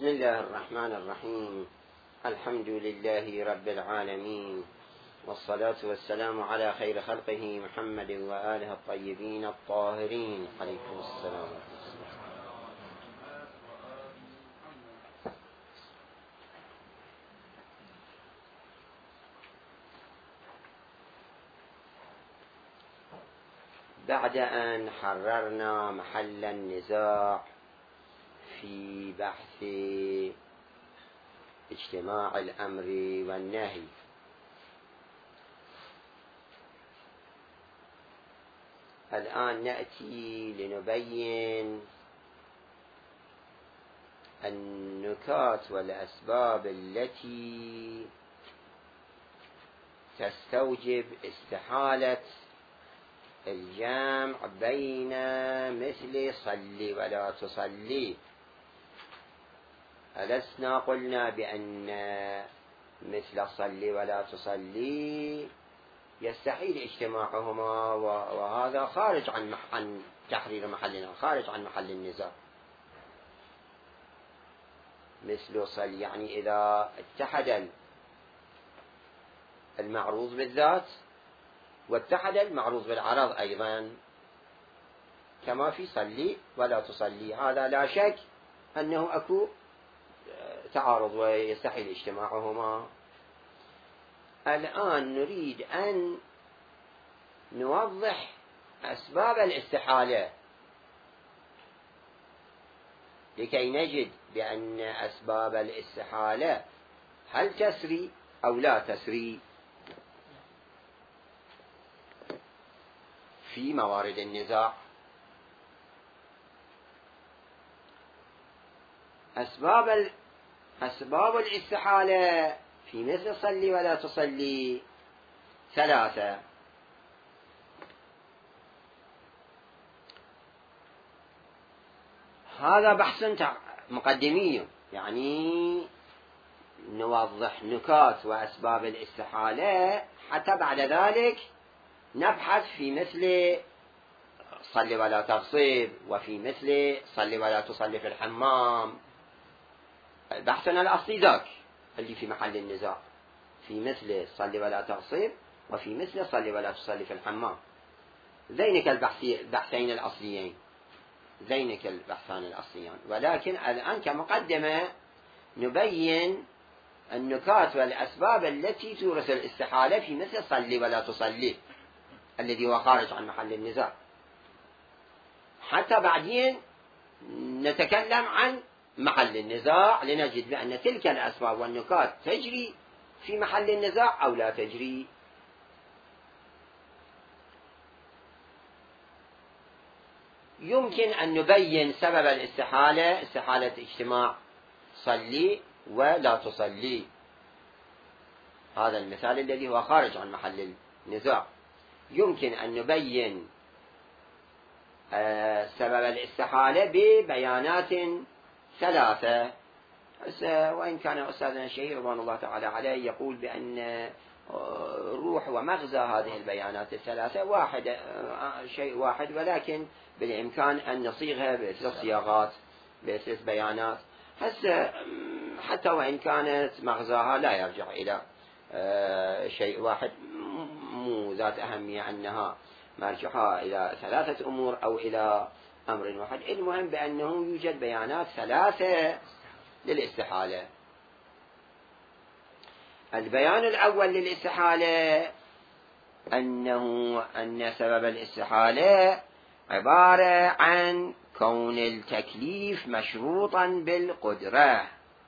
بسم الله الرحمن الرحيم. الحمد لله رب العالمين، والصلاة والسلام على خير خلقه محمد وآله الطيبين الطاهرين عليكم السلام. بعد أن حررنا محل النزاع في بحث اجتماع الأمر والنهي، الآن نأتي لنبين النكات والأسباب التي تستوجب استحالة الجمع بين مثل صل ولا تصلي. ألسنا قلنا بأن مثل صل ولا تصلي يستحيل اجتماعهما، وهذا خارج عن تحرير محلنا، خارج عن محل النزاع. مثل صل يعني إذا اتحد المعروض بالذات واتحد المعروض بالعرض أيضا، كما في صلي ولا تصلي، هذا لا شك أنه أكو تعارض ويستحيل اجتماعهما. الآن نريد أن نوضح أسباب الاستحالة لكي نجد بأن أسباب الاستحالة هل تسري أو لا تسري في موارد النزاع. أسباب الاستحالة في مثل صلي ولا تصلي ثلاثة. هذا بحث مقدمي، يعني نوضح نكات وأسباب الاستحالة حتى بعد ذلك نبحث في مثل صل ولا تغصب، وفي مثل صل ولا تصلي في الحمام. بحثنا الأصلي ذاك اللي في محل النزاع، في مثل صل ولا تغصب وفي مثل صل ولا تصلي في الحمام. ذينك البحثين الأصليين، ذينك البحثان الأصليان. ولكن الآن كمقدمة نبين النكات والأسباب التي تورث الاستحالة في مثل صل ولا تصلي الذي هو خارج عن محل النزاع، حتى بعدين نتكلم عن محل النزاع لنجد بأن تلك الأسباب والنكات تجري في محل النزاع أو لا تجري. يمكن أن نبين سبب الاستحالة، استحالة اجتماع صلي ولا تصلي، هذا المثال الذي هو خارج عن محل النزاع. يمكن أن نبين سبب الاستحالة ببيانات ثلاثة. وإن كان أستاذنا الشهير رضوان الله تعالى عليه يقول بأن روح ومغزى هذه البيانات الثلاثة شيء واحد، ولكن بالإمكان أن نصيغها بثلاث صياغات، بثلاث بيانات، حتى وإن كانت مغزاها لا يرجع إلى شيء واحد، مو ذات أهمية أنها مرجعها إلى ثلاثة أمور أو إلى أمر واحد. المهم بأنه يوجد بيانات ثلاثة للاستحالة. البيان الأول للاستحالة أن سبب الاستحالة عبارة عن كون التكليف مشروطا بالقدرة.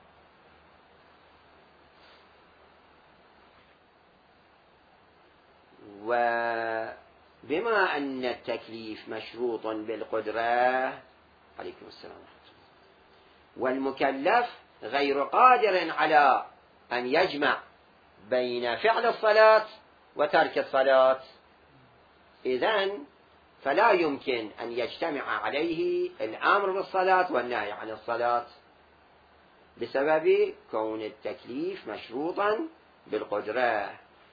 وبما أن التكليف مشروط بالقدرة عليكم السلام، والمكلف غير قادر على أن يجمع بين فعل الصلاة وترك الصلاة، إذن فلا يمكن أن يجتمع عليه الأمر بالصلاة والنهي عن الصلاة، بسبب كون التكليف مشروطا بالقدرة.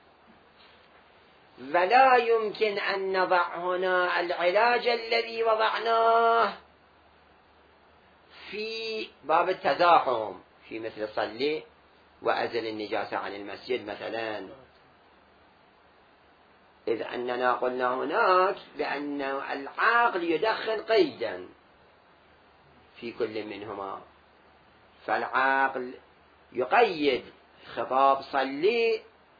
ولا يمكن أن نضع هنا العلاج الذي وضعناه في باب التزاحم في مثل صلي وأزل النجاسة عن المسجد مثلا، إذ أننا قلنا هناك بأن العقل يدخل قيدا في كل منهما، فالعقل يقيد خطاب صلي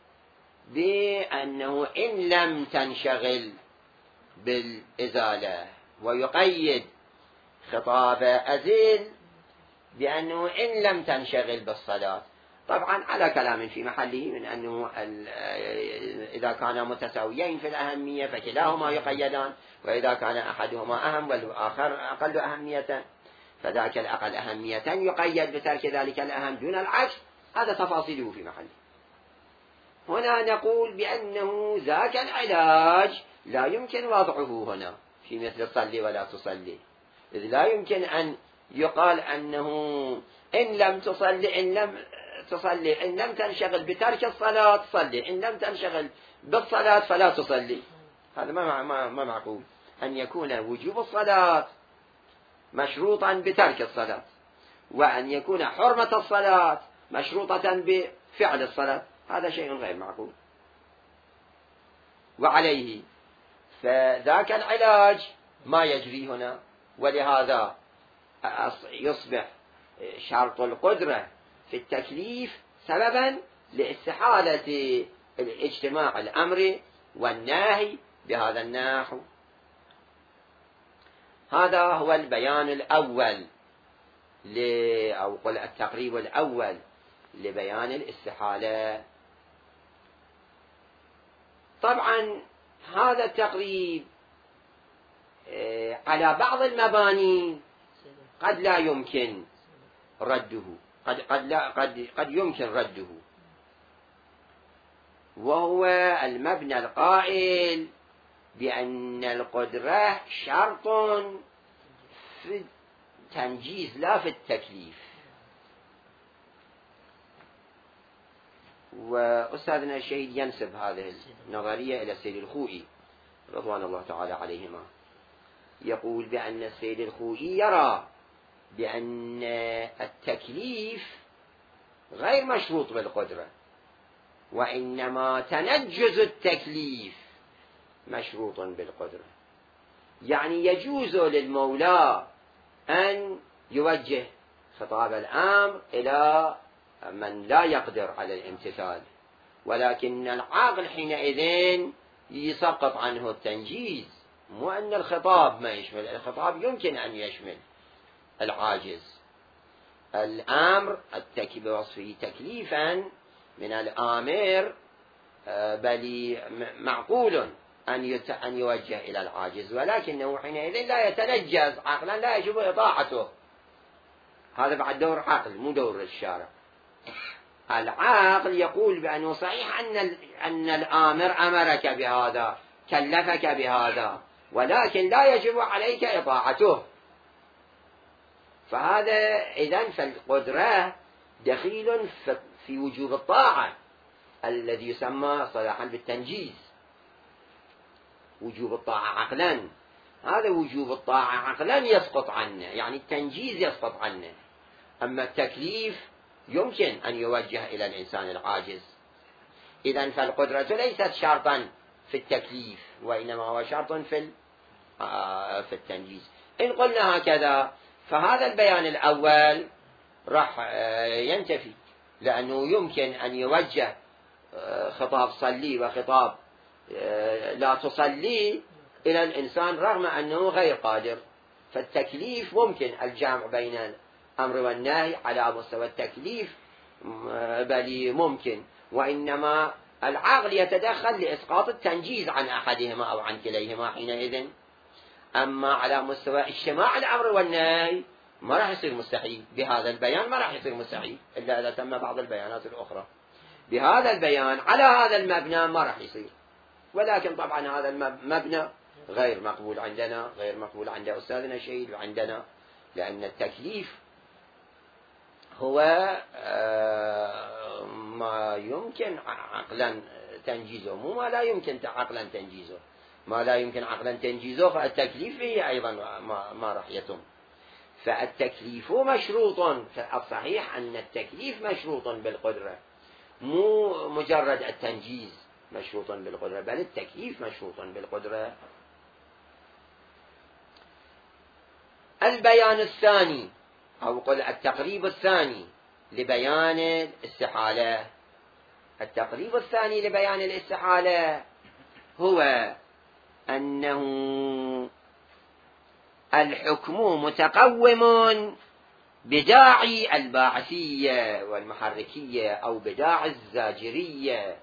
بأنه إن لم تنشغل بالإزالة، ويقيد خطاب أزل بأنه إن لم تنشغل بالصلاة. طبعا على كلام في محله من أنه إذا كانا متساويين في الأهمية فكلاهما يقيدان، وإذا كان أحدهما أهم والآخر أقل أهمية فذاك الأقل أهمية يقيد بترك ذلك الأهم دون العكس. هذا تفاصيله في محله. هنا نقول بأنه ذاك العلاج لا يمكن وضعه هنا في مثل صلي ولا تصلي، إذ لا يمكن أن يقال أنه إن لم تصلي إن لم تنشغل بترك الصلاة تصلي، إن لم تنشغل بالصلاة فلا تصلي. هذا ما معقول أن يكون وجوب الصلاة مشروطا بترك الصلاة، وأن يكون حرمة الصلاة مشروطة بفعل الصلاة. هذا شيء غير معقول. وعليه فذاك العلاج ما يجري هنا، ولهذا يصبح شرط القدرة في التكليف سببا لاستحالة اجتماع الأمر والنهي بهذا النحو. هذا هو البيان الأول أو قل التقريب الأول لبيان الاستحالة. طبعا هذا التقريب على بعض المباني قد لا يمكن رده، قد يمكن رده، وهو المبنى القائل بأن القدرة شرط في التنجيز لا في التكليف. وأستاذنا الشهيد ينسب هذه النظرية إلى السيد الخوئي رضوان الله تعالى عليهما، يقول بأن السيد الخوئي يرى بأن التكليف غير مشروط بالقدرة، وإنما تنجز التكليف مشروط بالقدرة. يعني يجوز للمولى أن يوجه خطاب الأمر إلى من لا يقدر على الامتثال، ولكن العاقل حينئذ يسقط عنه التنجيز، مو أن الخطاب ما يشمل. الخطاب يمكن أن يشمل العاجز. الأمر بوصفه تكليفا من الآمر، بل معقول أن يوجه إلى العاجز، ولكنه حينئذ لا يتنجز عقلا، لا يجب إطاعته. هذا بعد دور عقل مو دور الشارع. العقل يقول بأنه صحيح أن الآمر أمرك بهذا كلفك بهذا، ولكن لا يجب عليك إطاعته. فهذا إذن فالقدرة دخيل في وجوب الطاعة الذي يسمى صلاحا بالتنجيز. وجوب الطاعة عقلا، هذا وجوب الطاعة عقلا يسقط عنه، يعني التنجيز يسقط عنه. أما التكليف يمكن أن يوجه إلى الإنسان العاجز. إذن فالقدرة ليست شرطا في التكليف، وإنما هو شرط في التنجيز. إن قلنا هكذا فهذا البيان الأول راح ينتفي، لأنه يمكن أن يوجه خطاب صلي وخطاب لا تصلي إلى الإنسان رغم أنه غير قادر. فالتكليف ممكن الجمع بين الأمر والنهي على مستوى التكليف، بل ممكن، وإنما العقل يتدخل لإسقاط التنجيز عن أحدهما أو عن كليهما حينئذ. أما على مستوى اجتماع الأمر والنهي ما راح يصير مستحيل بهذا البيان، ما راح يصير مستحيل إلا إذا تم بعض البيانات الأخرى. بهذا البيان على هذا المبنى ما راح يصير. ولكن طبعا هذا المبنى غير مقبول عندنا، غير مقبول عند أستاذنا الشهيد وعندنا، لأن التكليف هو ما يمكن عقلا تنجيزه، مو ما لا يمكن عقلا تنجيزه. ما لا يمكن عقلا تنجيزه فالتكليف فيه أيضا ما راح يتم. فالتكليف مشروط، فالصحيح أن التكليف مشروط بالقدرة، مو مجرد التنجيز مشروط بالقدرة، بل التكليف مشروط بالقدرة. البيان الثاني أو قل التقريب الثاني لبيان الاستحالة. التقريب الثاني لبيان الاستحالة هو أنه الحكم متقوم بداعي الباعثية والمحركية أو بداعي الزاجرية.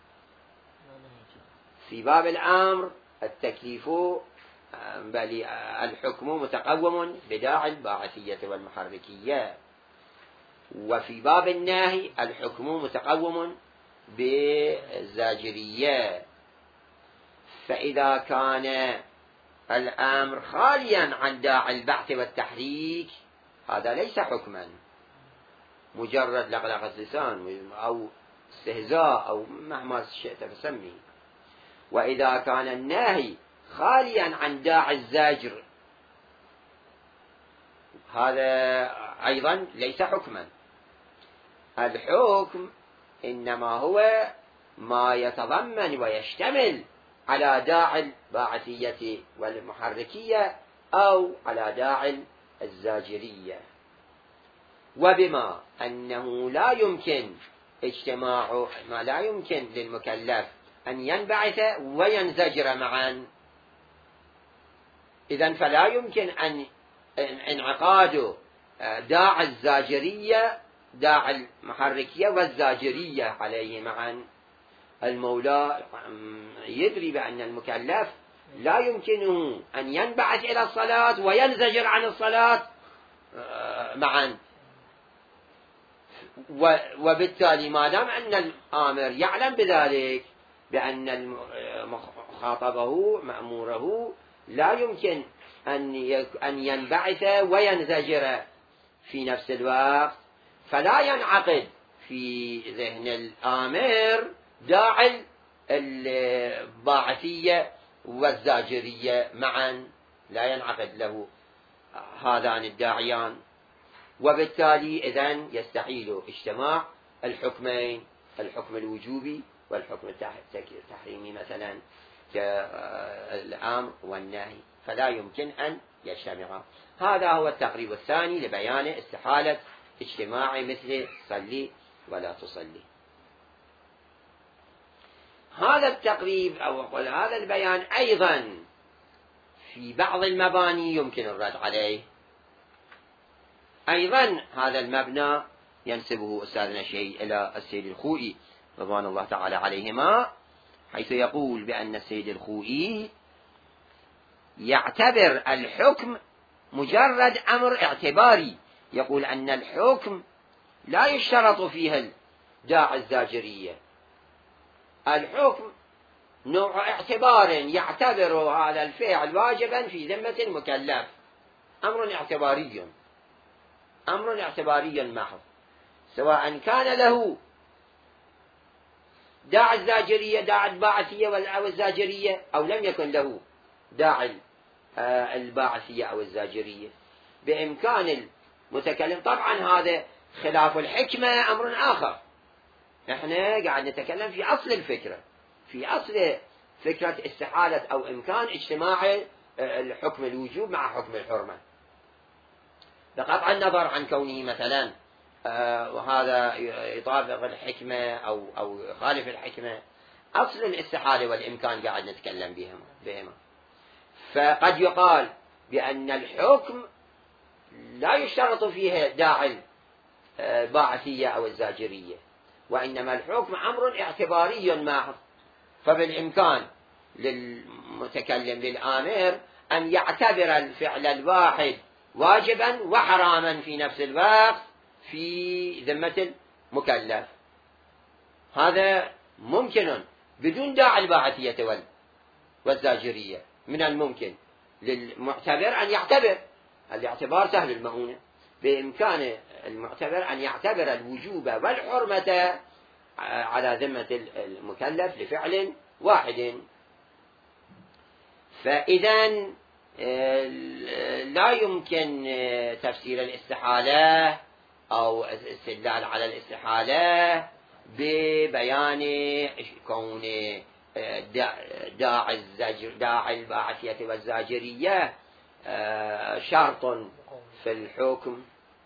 في باب الأمر التكليف بل الحكم متقوم بداعي الباعثية والمحركية، وفي باب النهي الحكم متقوم بالزاجرية. فإذا كان الأمر خاليا عن داعي البعث والتحريك هذا ليس حكما، مجرد لغلقة لسان أو استهزاء أو مهما شئت فسمي. وإذا كان النهي خاليا عن داعي الزجر هذا أيضا ليس حكما. الحكم إنما هو ما يتضمن ويشتمل على داعي الباعثية والمحركية أو على داعي الزاجرية. وبما أنه لا يمكن اجتماع ما لا يمكن للمكلف أن ينبعث وينزجر معا، إذن فلا يمكن أن انعقاد داعي الزاجرية داعي المحركية والزاجرية عليه معا. المولى يدري بأن المكلف لا يمكنه أن ينبعث إلى الصلاة وينزجر عن الصلاة معا، وبالتالي ما دام أن الآمر يعلم بذلك بأن مخاطبه مأموره لا يمكن أن ينبعث وينزجر في نفس الوقت، فلا ينعقد في ذهن الآمر داعي الباعثية والزاجرية معا، لا ينعقد له هذان الداعيان، وبالتالي إذن يستحيل اجتماع الحكمين، الحكم الوجوبي والحكم التحريمي مثلا كالأمر والنهي، فلا يمكن أن يجتمعا. هذا هو التقريب الثاني لبيان استحالة اجتماع مثل صلي ولا تصلي. هذا التقريب أو هذا البيان أيضا في بعض المباني يمكن الرد عليه. أيضا هذا المبنى ينسبه أستاذنا الشيخ إلى السيد الخوئي رضوان الله تعالى عليهما، حيث يقول بأن السيد الخوئي يعتبر الحكم مجرد أمر اعتباري، يقول أن الحكم لا يشترط فيه داعي الزاجرية، الحكم نوع اعتبار يعتبر هذا الفعل واجبا في ذمة المكلف، أمر اعتباري، أمر اعتباري محض، سواء كان له داعي الزاجرية داعي الباعثية أو الزاجرية أو لم يكن له داعي الباعثية أو الزاجرية. بإمكان المتكلم، طبعا هذا خلاف الحكمة أمر آخر، نحن قاعد نتكلم في أصل الفكرة، في أصل فكرة استحالة أو إمكان اجتماع الحكم الوجوب مع حكم الحرمة، بقطع النظر عن كونه مثلا وهذا يطابق الحكمة أو يخالف الحكمة. أصل الاستحالة والإمكان قاعد نتكلم بهما. فقد يقال بأن الحكم لا يشترط فيه داعي الباعثية أو الزاجرية، وإنما الحكم أمر اعتباري محض، فبالإمكان للمتكلم للآمر أن يعتبر الفعل الواحد واجبا وحراما في نفس الوقت في ذمة المكلف. هذا ممكن بدون داعي الباعثية والزاجرية، من الممكن للمعتبر أن يعتبر، الاعتبار سهل المؤونة، بإمكان المعتبر أن يعتبر الوجوب والحرمة على ذمة المكلف لفعل واحد. فإذا لا يمكن تفسير الاستحالة أو الاستدلال على الاستحالة ببيان كون داعي الباعثية والزاجرية شرط في الحكم.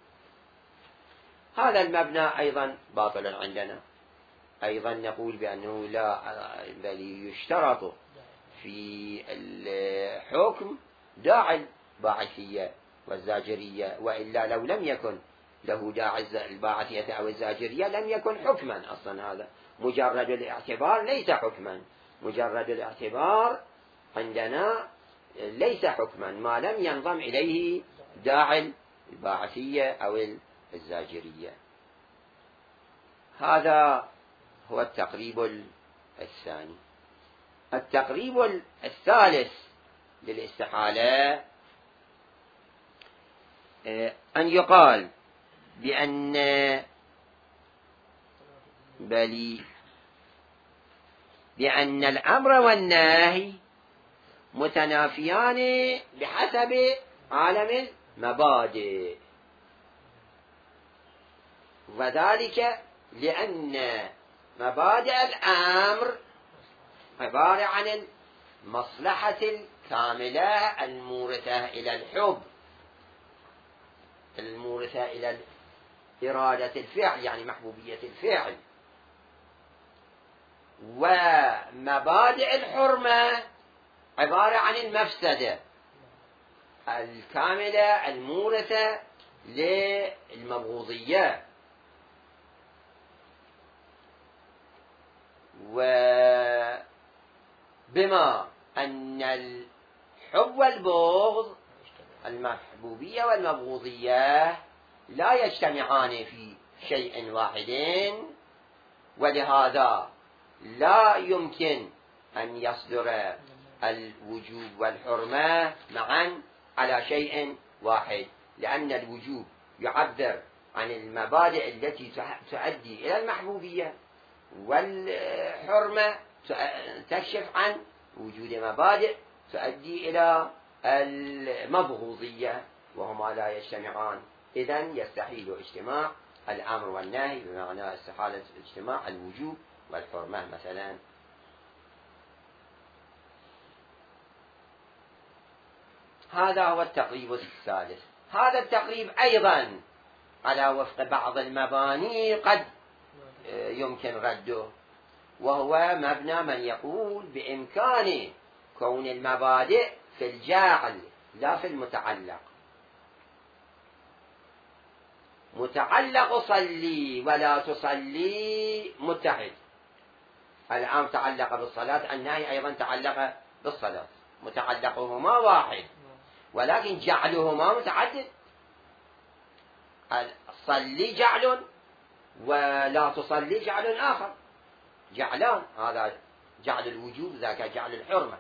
هذا المبنى أيضا باطل عندنا. أيضا نقول بأنه لا، بل يشترط في الحكم داعي الباعثية والزاجرية، وإلا لو لم يكن له داعي الباعثية أو الزاجرية لم يكن حكما أصلا. هذا مجرد الاعتبار ليس حكما، مجرد الاعتبار عندنا ليس حكما ما لم ينضم إليه داعي الباعثية أو الزاجرية. هذا هو التقريب الثاني. التقريب الثالث للاستحالة أن يقال بأن الأمر والنهي متنافيان بحسب عالم المبادئ، وذلك لأن مبادئ الأمر عبارة عن المصلحة الكاملة المورثة إلى الحب، المورثة إلى إرادة الفعل، يعني محبوبية الفعل. ومبادئ الحرمة عبارة عن المفسدة الكاملة المورثة للمبغوضية. وبما أن الحب والبغض، المحبوبية والمبغوضية، لا يجتمعان في شيء واحد، ولهذا لا يمكن أن يصدر الوجوب والحرمة معا على شيء واحد، لأن الوجوب يعبر عن المبادئ التي تؤدي إلى المحبوبية، والحرمة تكشف عن وجود مبادئ تؤدي إلى المبغوضية، وهما لا يجتمعان. إذن يستحيل اجتماع الأمر والنهي، بمعنى استحالة اجتماع الوجوب والحرمة مثلا. هذا هو التقريب الثالث. هذا التقريب أيضا على وفق بعض المباني قد يمكن رده، وهو مبنى من يقول بإمكان كون المبادئ في الجاعل لا في المتعلق. متعلق صلي ولا تصلي متحد، الآن تعلق بالصلاة، النهي أيضا تعلق بالصلاة، متعلقهما واحد ولكن جعلهما متعدد. صلي جعل ولا تصلي جعل آخر، جعلان، هذا جعل الوجوب ذاك جعل الحرمة.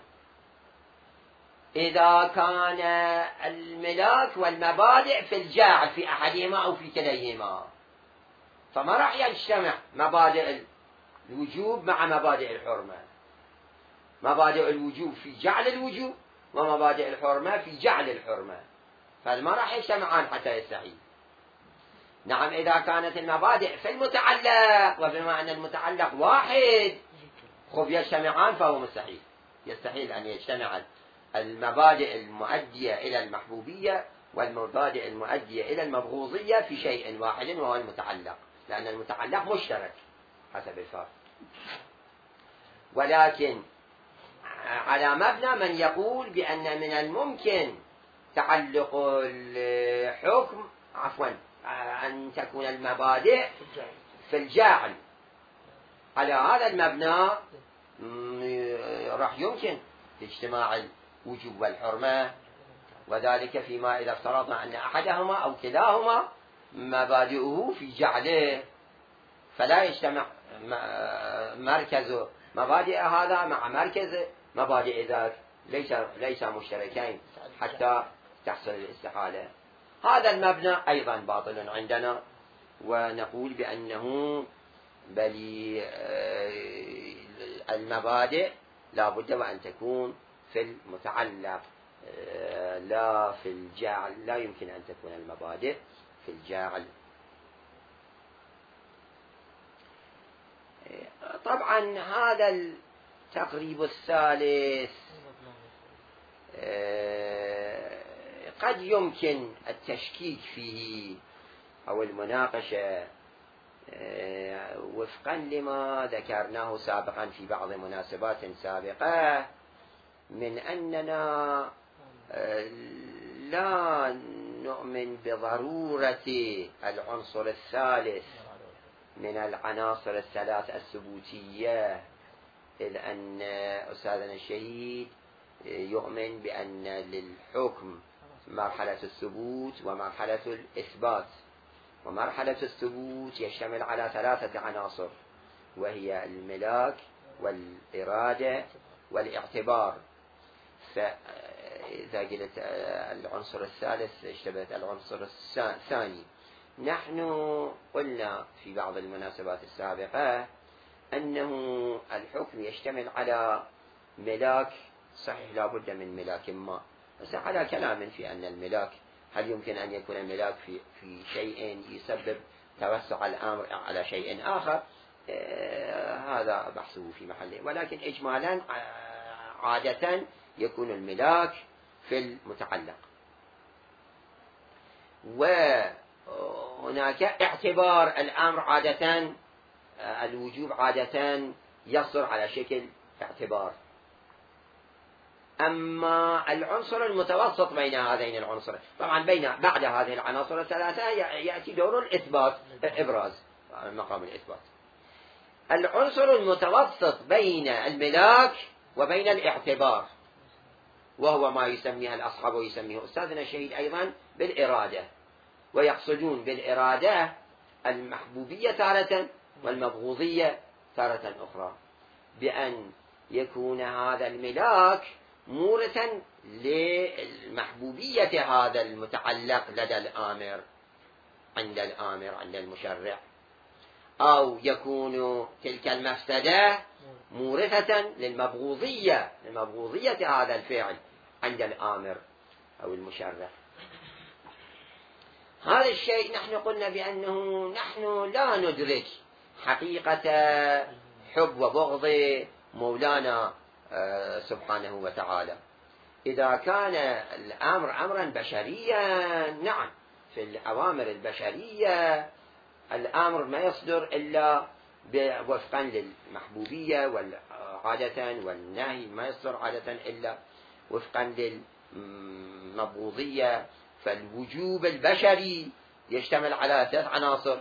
إذا كان الملاك والمبادئ في الجاعل في أحدهما أو في كليهما، فما راح يجتمع مبادئ الوجوب مع مبادئ الحرمة. مبادئ الوجوب في جعل الوجوب، ومبادئ الحرمة في جعل الحرمة، فما راح يجتمعان حتى يستحيل. نعم، إذا كانت المبادئ في المتعلق، وبما أن المتعلق واحد خب يجتمعان، فهو مستحيل، يستحيل أن يجتمع المبادئ المؤدية إلى المحبوبية والمبادئ المؤدية إلى المبغوضية في شيء واحد وهو المتعلق، لأن المتعلق مشترك حسب الفرق. ولكن على مبنى من يقول بأن من الممكن تعلق الحكم، أن تكون المبادئ في الجاعل، على هذا المبنى راح يمكن اجتماع الوجوب والحرمة، وذلك فيما إذا افترضنا أن أحدهما أو كلاهما مبادئه في جعله، فلا يجتمع مركز مبادئ هذا مع مركز مبادئ ذاك، ليس مشتركين حتى تحصل الاستحالة. هذا المبنى أيضا باطل عندنا، ونقول بأنه بل المبادئ لا بد وأن تكون في المتعلق، لا في الجعل، لا يمكن أن تكون المبادئ في الجعل. طبعا هذا التقريب الثالث قد يمكن التشكيك فيه أو المناقشة وفقا لما ذكرناه سابقا في بعض مناسبات سابقة، من أننا لا نؤمن بضرورة العنصر الثالث من العناصر الثلاث الثبوتية، إذ أن أستاذنا الشهيد يؤمن بأن للحكم مرحلة الثبوت ومرحلة الإثبات، ومرحلة الثبوت يشتمل على ثلاثة عناصر، وهي الملاك والإرادة والاعتبار. فإذا قلت العنصر الثالث اشتبهت العنصر الثاني. نحن قلنا في بعض المناسبات السابقة أنه الحكم يشتمل على ملاك، صحيح لا بد من ملاك ما، بس على كلام في أن الملاك هل يمكن أن يكون الملاك في شيء يسبب توسع الأمر على شيء آخر، هذا بحثه في محله، ولكن إجمالا عادة يكون الملاك في المتعلق. وهناك اعتبار الأمر عادة، الوجوب عادة يصدر على شكل اعتبار. أما العنصر المتوسط بين هذين العنصرين، طبعا بعد هذه العناصر الثلاثة يأتي دور الإثبات، إبراز مقام الإثبات. العنصر المتوسط بين الملاك وبين الاعتبار، وهو ما يسميه الأصحاب ويسميه أستاذنا الشهيد أيضا بالإرادة، ويقصدون بالإرادة المحبوبية تارة والمبغوضية تارة أخرى، بأن يكون هذا الملاك مورثا للمحبوبية هذا المتعلق لدى الآمر عند المشرع، أو يكون تلك المفسدة مورثة للمبغوضية هذا الفعل عند الآمر أو المشرع. هذا الشيء نحن قلنا بأنه نحن لا ندرك حقيقة حب وبغض مولانا سبحانه وتعالى. إذا كان الأمر أمرا بشريا، نعم، في الأوامر البشرية الأمر ما يصدر إلا وفقا للمحبوبية عادة، والنهي ما يصدر عادة إلا وفقا للمبغوضية. فالوجوب البشري يشتمل على ثلاث عناصر،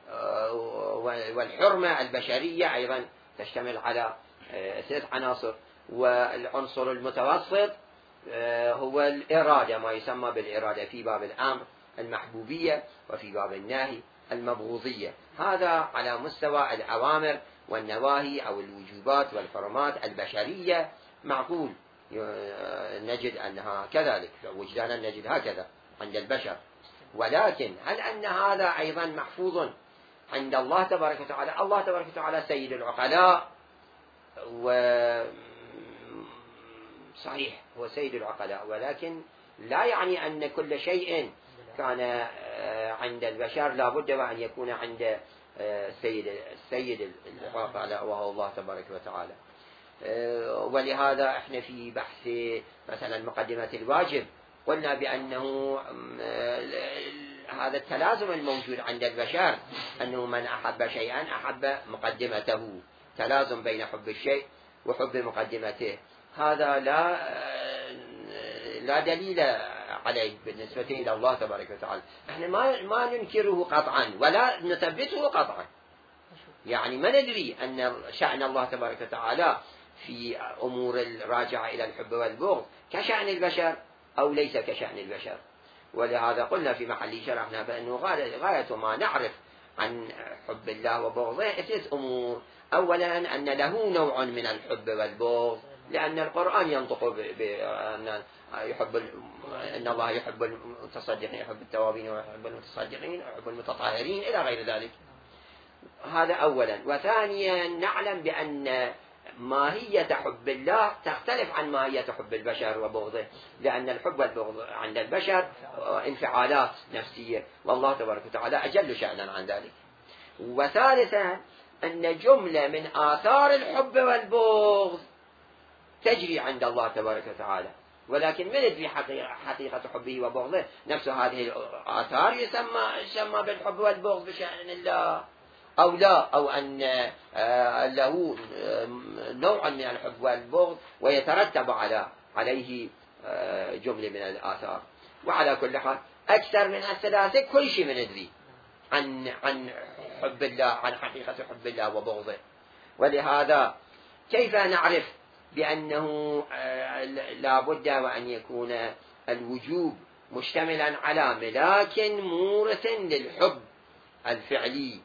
والحرمة البشرية أيضا تشتمل على ثلاث عناصر. والعنصر المتوسط هو الإرادة، ما يسمى بالإرادة في باب الأمر المحبوبية، وفي باب النهي المبغوضية. هذا على مستوى الأوامر والنواهي أو الوجوبات والحرمات البشرية، معقول نجد أنها كذلك، وجدانا نجد هكذا عند البشر. ولكن هل أن هذا أيضا محفوظ عند الله تبارك وتعالى؟ الله تبارك وتعالى سيد العقلاء، وصحيح هو سيد العقلاء، ولكن لا يعني أن كل شيء كان عند البشر لا بد وأن يكون عند سيد العقلاء وهو الله تبارك وتعالى. ولهذا احنا في بحث مثلا مقدمة الواجب قلنا بأنه هذا التلازم الموجود عند البشر، أنه من أحب شيئا أحب مقدمته، تلازم بين حب الشيء وحب مقدمته. هذا لا دليل عليه بالنسبة إلى الله تبارك وتعالى. احنا ما ننكره قطعا ولا نثبته قطعا، يعني ما ندري أن شأن الله تبارك وتعالى في أمور الراجعة إلى الحب والبغض كشأن البشر أو ليس كشأن البشر. ولهذا قلنا في محل شرحنا بأنه غاية ما نعرف عن حب الله وبغضه 3 أمور. أولا أن له نوع من الحب والبغض، لأن القرآن ينطق بأن أن الله يحب المتصدقين، يحب التوابين ويحب المتصدقين ويحب المتطهرين إلى غير ذلك. هذا أولا. وثانيا نعلم بأن ماهية حب الله تختلف عن ماهية حب البشر وبغضه، لأن الحب والبغض عند البشر انفعالات نفسية، والله تبارك وتعالى أجل شأنا عن ذلك. وثالثا أن جملة من آثار الحب والبغض تجري عند الله تبارك وتعالى، ولكن من يدري حقيقة حبه وبغضه؟ نفس هذه الآثار يسمى بالحب والبغض بشأن الله أو لا، أو أن له نوع من الحب والبغض ويترتب عليه جملة من الآثار. وعلى كل حال أكثر من الثلاثة كل شيء من ندري عن حب الله، عن حقيقة حب الله وبغضه. ولهذا كيف نعرف بأنه لا بد وأن يكون الوجوب مشتملا على ملاك مورث للحب الفعلي،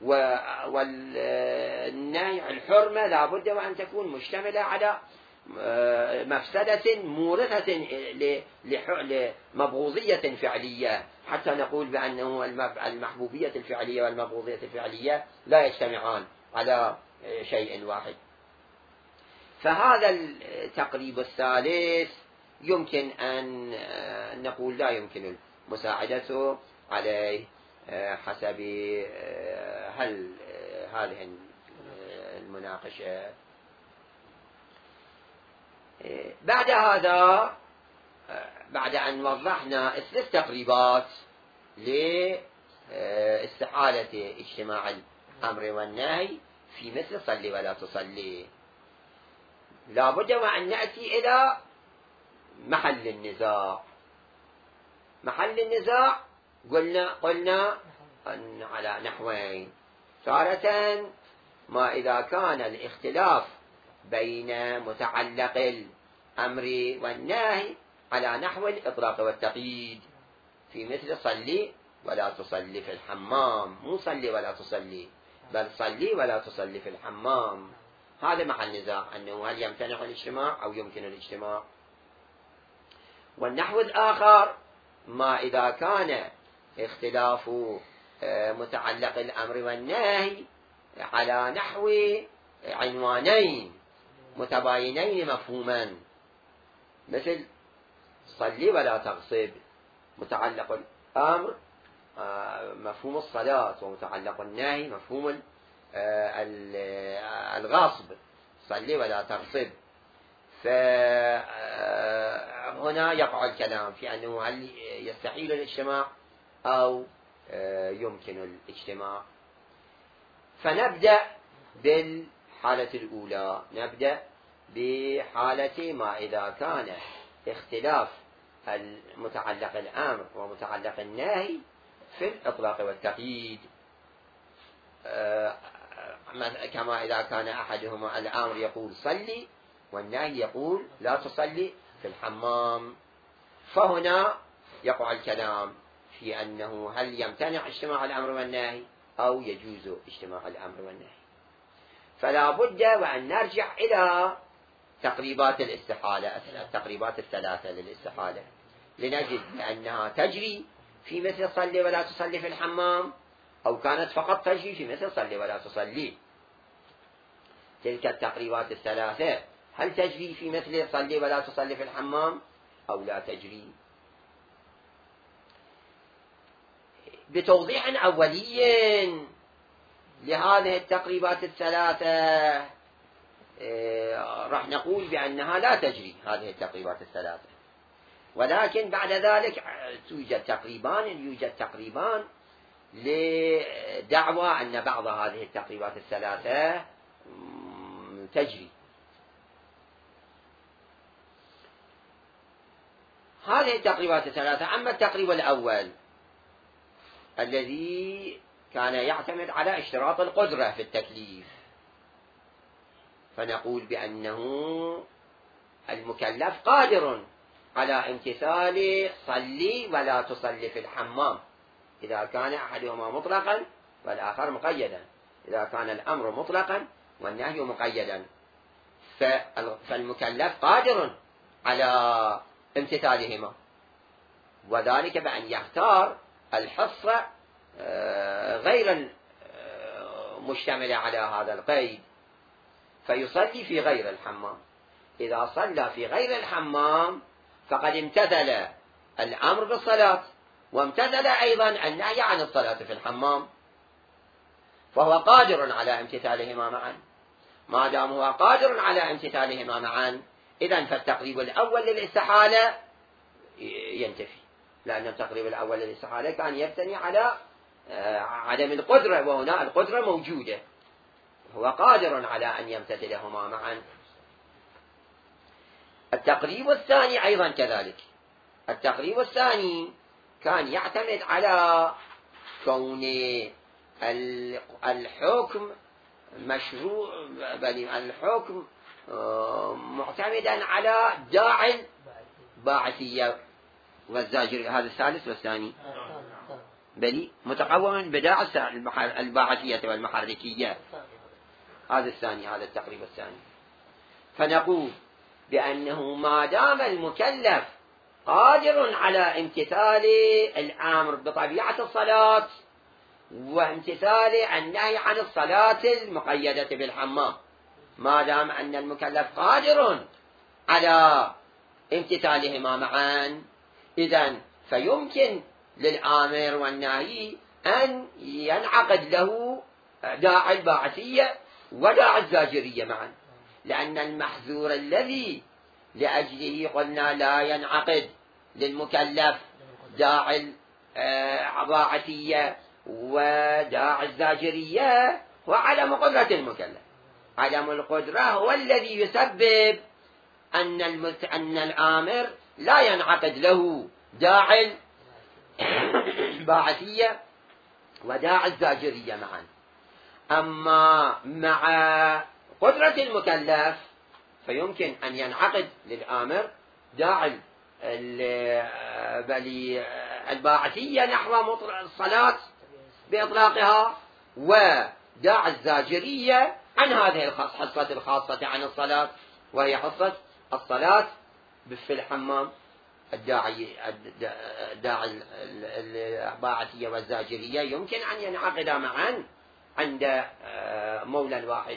والنهي الحرمة لا بد وأن تكون مشتملة على مفسدة مورثة لمبغوضية فعلية، حتى نقول بأنه المحبوبية الفعلية والمبغوضية الفعلية لا يجتمعان على شيء واحد. فهذا التقريب الثالث يمكن أن نقول لا يمكن المساعدة عليه حسب هل هذه المناقشة. بعد هذا، بعد أن وضحنا الثلاث تقريبات لاستحالة اجتماع الأمر والنهي في مثل صلي ولا تصلي، لا بد وأن نأتي إلى محل النزاع. محل النزاع قلنا أن على نحوين. تارة ما إذا كان الاختلاف بين متعلق الأمر والنهي على نحو الإطلاق والتقييد، في مثل صلي ولا تصلي في الحمام، مو صلي ولا تصلي، بل صلي ولا تصلي في الحمام. هذا محل نزاع، أنه هل يمتنع الاجتماع أو يمكن الاجتماع. والنحو الآخر ما إذا كان اختلاف متعلق الأمر والنهي على نحو عنوانين متباينين مفهوما، مثل صلي ولا تغصب، متعلق الأمر مفهوم الصلاة، ومتعلق النهي مفهوم الغصب، صلي ولا تغصب. فهنا يقع الكلام في أنه هل يستحيل الاجتماع أو يمكن الاجتماع. فنبدأ بالحالة الأولى، نبدأ بحالة ما إذا كان اختلاف المتعلق الأمر ومتعلق النهي في الإطلاق والتقييد، كما إذا كان أحدهما الأمر يقول صلي والنهي يقول لا تصلي في الحمام. فهنا يقع الكلام في أنه هل يمتنع اجتماع الأمر والنهي أو يجوز اجتماع الأمر والنهي. فلا بد وأن نرجع إلى تقريبات الاستحالة، التقريبات الثلاثة للاستحالة، لنجد أنها تجري في مثل صلي ولا تصلي في الحمام، أو كانت فقط تجري في مثل صلي ولا تصلي. تلك التقريبات الثلاثة هل تجري في مثل صلي ولا تصلي في الحمام أو لا تجري؟ بتوضيح أولي لهذه التقريبات الثلاثة راح نقول بأنها لا تجري هذه التقريبات الثلاثة، ولكن بعد ذلك يوجد تقريبان لدعوى أن بعض هذه التقريبات الثلاثة تجري. هذه التقريبات الثلاثة، أما التقريب الأول الذي كان يعتمد على اشتراط القدرة في التكليف، فنقول بأنه المكلف قادر على امتثال صلي ولا تصلي في الحمام إذا كان أحدهما مطلقا والآخر مقيدا، إذا كان الأمر مطلقا والنهي مقيدا، فالمكلف قادر على امتثالهما، وذلك بأن يختار الحصة غير مشتملة على هذا القيد. فيصلي في غير الحمام. إذا صلى في غير الحمام فقد امتثل الأمر بالصلاة، وامتثل أيضا النهي عن الصلاة في الحمام، فهو قادر على امتثالهما معا. ما دام هو قادر على امتثالهما معا، إذن فالتقريب الأول للاستحالة ينتفي، لأن التقريب الأول للاستحالة كان يبتني على عدم القدرة، وهنا القدرة موجودة، هو قادر على أن يمتثلهما معا. التقريب الثاني أيضا كذلك. التقريب الثاني كان يعتمد على كون الحكم مشروع، بل الحكم معتمدا على داعي الباعثية والزاجرية، هذا الثالث والثاني، بل متقوما بداعي الباعثية والمحركية، هذا الثاني، هذا التقريب الثاني. فنقول بأنه ما دام المكلف قادر على امتثال الأمر بطبيعة الصلاة وامتثال النهي عن الصلاة المقيدة بالحمام، ما دام أن المكلف قادر على امتثالهما معا، إذن فيمكن للآمر والناهي أن ينعقد له داعي الباعثية وداعي الزاجرية معا، لأن المحذور الذي لأجله قلنا لا ينعقد للمكلف داعي الباعثية وداعي الزاجرية هو عدم قدرة المكلف. عدم القدرة هو الذي يسبب أن الآمر لا ينعقد له داعي الباعثية وداعي الزاجرية معا. أما مع قدرة المكلف فيمكن أن ينعقد للآمر داعي الباعثية نحو الصلاة بإطلاقها، وداعي الزاجرية عن هذه الحصة الخاصة عن الصلاة، وهي حصة الصلاة في الحمام. الداعي الباعثية والزاجرية يمكن أن ينعقدا معا عند مولى واحد،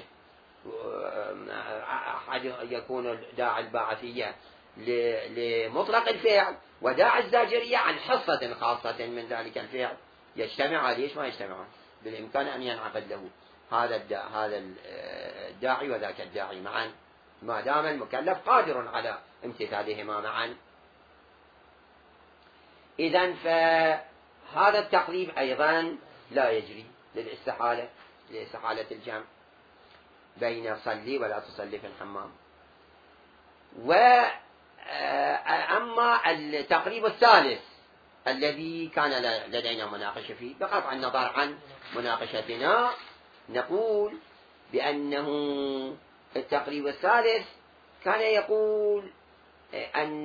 أحد يكون داعي الباعثية لمطلق الفعل، وداعي الزاجرية عن حصة خاصة من ذلك الفعل. يجتمع، ليش ما يجتمعان؟ بالإمكان أن ينعقد له هذا الداعي وذاك الداعي معا، ما دام المكلف قادر على امتثالهما معا. إذن فهذا التقريب أيضا لا يجري للاستحالة، لاستحالة الجمع بين صلي ولا تصلي في الحمام. وأما التقريب الثالث الذي كان لدينا مناقشة فيه، بقطع النظر عن مناقشتنا، نقول بأنه التقريب الثالث كان يقول أن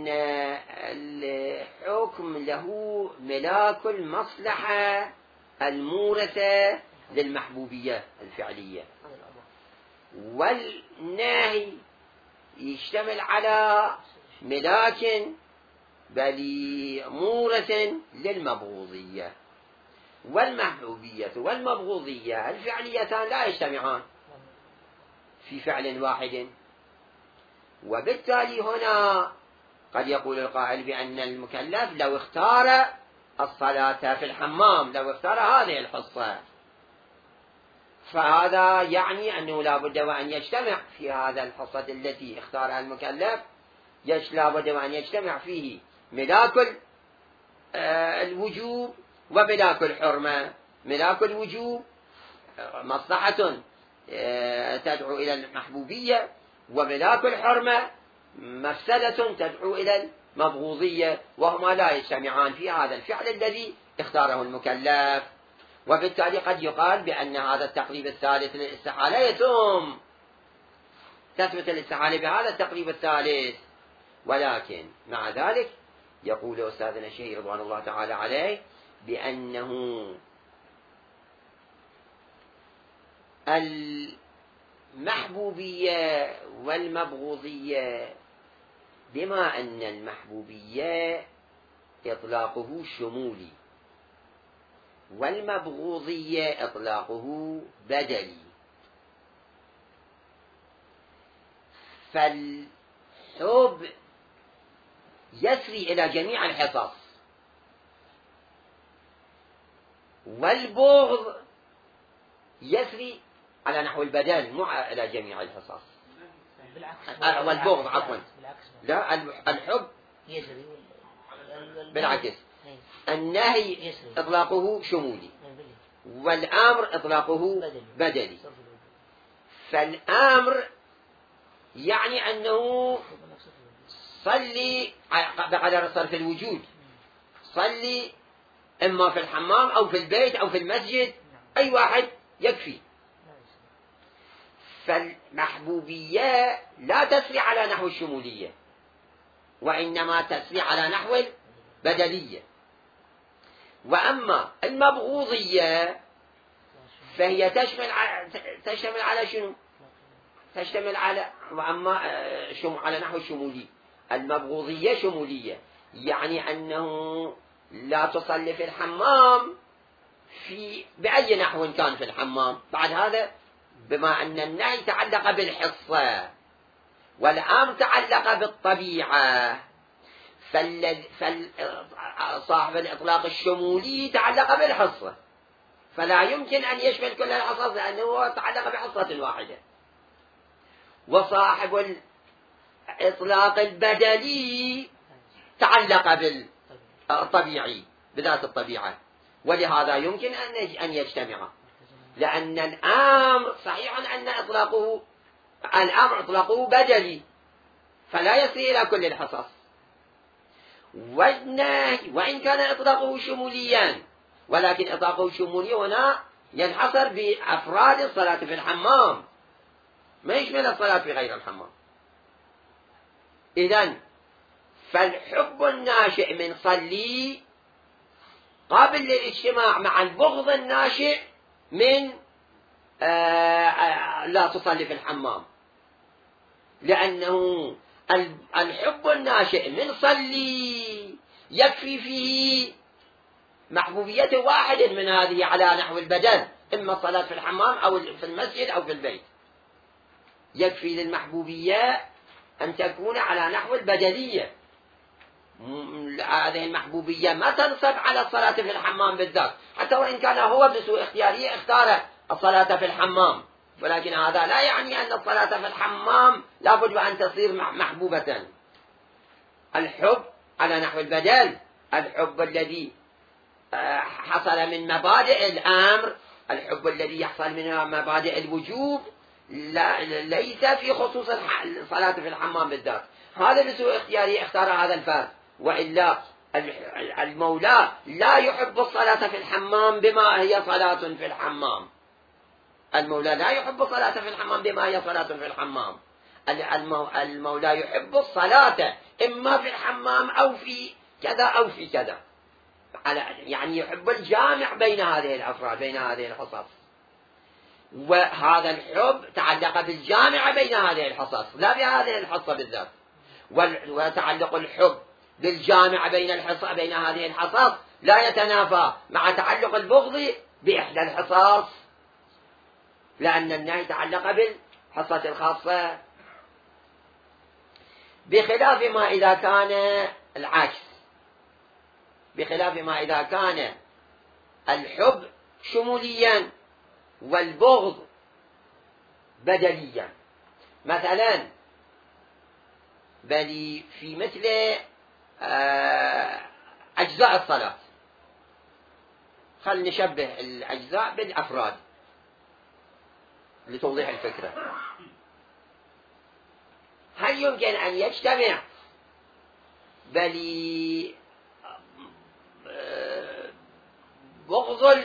الحكم له ملاك المصلحة المورثة للمحبوبية الفعلية، والناهي يشتمل على ملاك بل مورث للمبغوضية. والمحبوبية والمبغوضية الفعليتان لا يجتمعان في فعل واحد، وبالتالي هنا قد يقول القائل بأن المكلف لو اختار الصلاة في الحمام، لو اختار هذه الحصة، فهذا يعني أنه لا بد وأن يجتمع في هذا الحصة التي اختارها المكلف، لا بد وأن يجتمع فيه ملاك الوجوب وملاك الحرمة. ملاك الوجوب مصلحة تدعو إلى المحبوبية، وملاك الحرمة مفسدة تدعو إلى المبغوضية، وهما لا يجتمعان في هذا الفعل الذي اختاره المكلف. وبالتالي قد يقال بأن هذا التقريب الثالث للاستحالة يتم، تثبت الاستحالة بهذا التقريب الثالث. ولكن مع ذلك يقول أستاذنا الشيخ رضوان الله تعالى عليه بأنه المحبوبية والمبغوضية، بما أن المحبوبية إطلاقه شمولي والمبغوضية إطلاقه بدلي، فالحب يسري إلى جميع الحصص، والبغض يسري على نحو البدل مو إلى جميع الحصص. والبغض عفوا، لا الحب يسري بالعكس، النهي إطلاقه شمولي والأمر إطلاقه بدلي. فالأمر يعني أنه صلي بقدر صرف الوجود، صلي إما في الحمام أو في البيت أو في المسجد، أي واحد يكفي. فالمحبوبية لا تسري على نحو الشمولية، وإنما تسري على نحو البدلية. وأما المبغوضية فهي تشتمل على شنو؟ تشتمل على وأما على نحو الشمولي. المبغوضية شمولية، يعني أنه لا تصلي في الحمام بأي نحو كان في الحمام. بعد هذا بما أن النهي تعلق بالحصة والأمر تعلق بالطبيعة، صاحب الإطلاق الشمولي تعلق بالحصة، فلا يمكن أن يشمل كل الحصص لأنه تعلق بحصة واحدة. وصاحب الإطلاق البدلي تعلق بالطبيعي بذات الطبيعة، ولهذا يمكن أن يجتمع، لأن الأمر صحيح أن الأمر إطلاقه بدلي فلا يصل إلى كل الحصص، والنهي وإن كان إطلاقه شموليا ولكن إطلاقه شمولي هنا ينحصر بأفراد الصلاة في الحمام، ما يشمل الصلاة في غير الحمام. إذن فالحب الناشئ من صلي قابل للاجتماع مع البغض الناشئ من لا تصلي في الحمام، لأنه الحب الناشئ من صلي يكفي فيه محبوبية واحد من هذه على نحو البدن، إما الصلاة في الحمام أو في المسجد أو في البيت. يكفي للمحبوبية أن تكون على نحو البدلية. هذه المحبوبية ما تنصب على الصلاة في الحمام بالذات، حتى وإن كان هو بسوء اختياره اختار الصلاة في الحمام، ولكن هذا لا يعني أن الصلاة في الحمام لابد أن تصير محبوبة. الحب على نحو البدل، الحب الذي حصل من مبادئ الأمر، الحب الذي يحصل منها مبادئ الوجوب، ليس في خصوص الصلاة في الحمام بالذات. هذا بسوء اختياره اختار هذا الفرد، وإلا المولى لا يحب الصلاة في الحمام بما هي صلاة في الحمام. المولى لا يحب الصلاة في الحمام بما هي صلاة في الحمام. المولى يحب الصلاة إما في الحمام أو في كذا أو في كذا، يعني يحب الجامع بين هذه الأفراد بين هذه الحصص، وهذا الحب تعلق بالجامع بين هذه الحصص لا بهذه الحصة بالذات. وتعلق الحب بالجامع بين هذه الحصص لا يتنافى مع تعلق البغض بإحدى الحصص، لأن النهي تعلق بالحصة الخاصة، بخلاف ما إذا كان العكس، بخلاف ما إذا كان الحب شموليا والبغض بدليا. مثلا بل في مثل أجزاء الصلاة، خل نشبه الأجزاء بالأفراد لتوضيح الفكرة. هل يمكن أن يجتمع بل بغض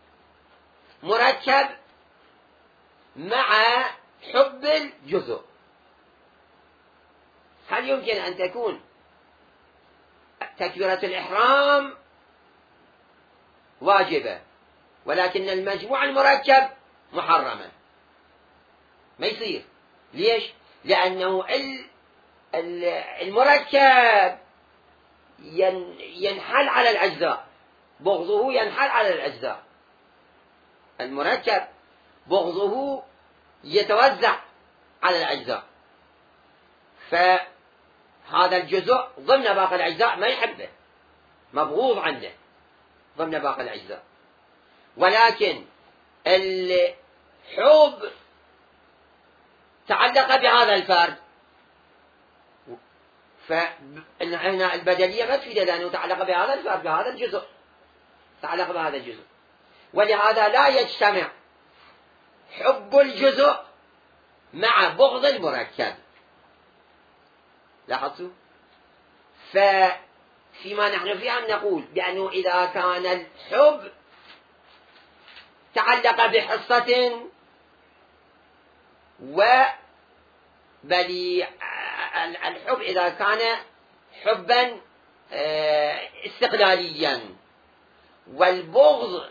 مركب مع حب الجزء؟ هل يمكن أن تكون تكبيرة الإحرام واجبة ولكن المجموع المركب محرمة؟ ما يصير. ليش؟ لأنه المركب ينحل على الأجزاء، بغضه ينحل على الأجزاء. المركب بغضه يتوزع على الأجزاء، فهذا الجزء ضمن باقي الأجزاء ما يحبه، مبغوض عنده ضمن باقي الأجزاء. ولكن الحب تعلق بهذا الفرد، فهنا البدلية ما تفيد لأنه تعلق بهذا الفرد، بهذا الجزء، تعلق بهذا الجزء، ولهذا لا يجتمع حب الجزء مع بغض المركب. لاحظتوا؟ فيما نحن فيه أن نقول بأنه إذا كان الحب تعلق بحصة بل الحب إذا كان حبا استقلاليا والبغض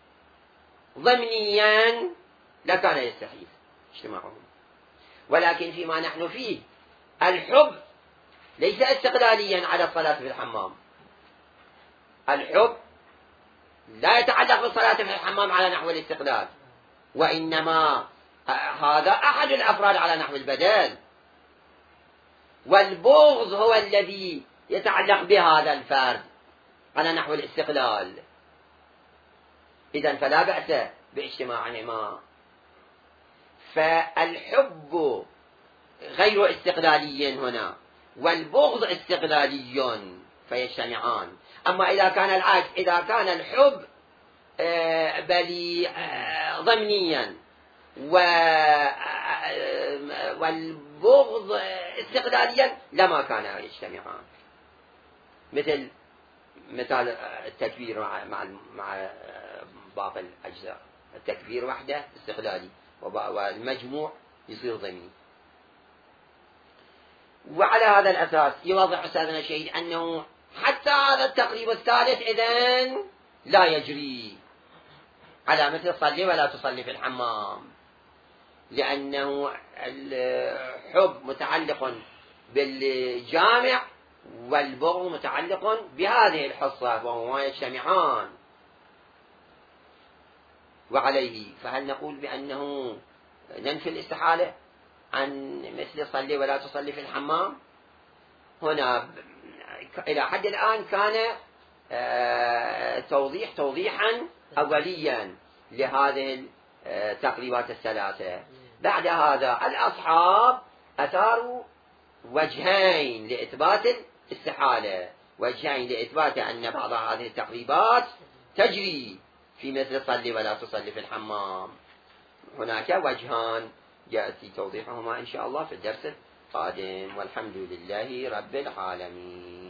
ضمنيا لكان يستحيل اجتماعهم. ولكن فيما نحن فيه الحب ليس استقلاليا على الصلاة في الحمام، الحب لا يتعلق بالصلاة في الحمام على نحو الاستقلال، وإنما هذا أحد الأفراد على نحو البدل، والبغض هو الذي يتعلق بهذا الفرد على نحو الاستقلال. إذن فلا بأس باجتماعهما. فالحب غير استقلالي هنا، والبغض استقلالي، فيجتمعان. أما إذا كان العكس، إذا كان الحب بل ضمنيا والبغض استقلاليا لما كان يجتمعان. مثال التكبير مع باقي الأجزاء، التكبير وحده استقلالي والمجموع يصير ضمني. وعلى هذا الأساس يوضح أستاذنا الشهيد أنه حتى هذا التقريب الثالث إذن لا يجري على مثل صلي ولا تصلي في الحمام، لأنه الحب متعلق بالجامع والبغض متعلق بهذه الحصة وهما يجتمعان. وعليه فهل نقول بأنه ننفي الاستحالة عن مثل صلي ولا تصلي في الحمام؟ هنا إلى حد الآن كان توضيحا أوليا لهذه التقريبات الثلاثة. بعد هذا الأصحاب أثاروا وجهين لإثبات الاستحالة، وجهين لإثبات أن بعض هذه التقريبات تجري في مثل صلي ولا تصلي في الحمام. هناك وجهان يأتي توضيحهما إن شاء الله في الدرس القادم، والحمد لله رب العالمين.